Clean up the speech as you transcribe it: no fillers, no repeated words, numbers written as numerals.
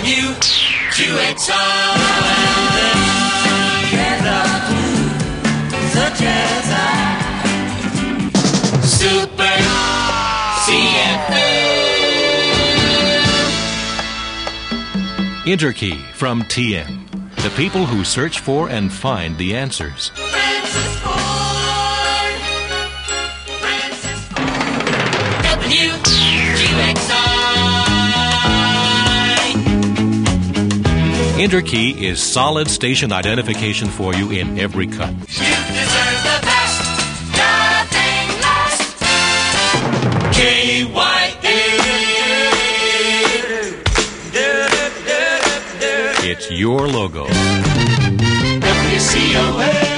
Such as I. Super CFM. Interkey from TM. The people who search for and find the answers. Francis Ford. Francis Ford. WQXI. Interkey is solid station identification for you in every cut. You deserve the best. Nothing less. KYA. It's your logo. WCOA.